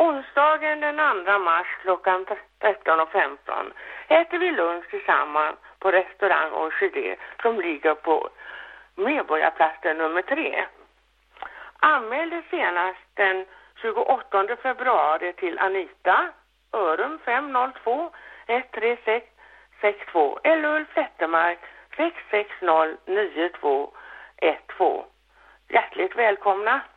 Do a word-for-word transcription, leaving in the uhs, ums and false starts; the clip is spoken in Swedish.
Onsdagen den andra mars klockan tretton och femton äter vi lunch tillsammans på restaurang Orchidé som ligger på Medborgarplatsen nummer tre. Anmäl dig senast den tjugoåttonde februari till Anita Örum fem noll två ett tre sex sex två eller Ulf Zettermark sex sex noll nio två ett två. Hjärtligt välkomna!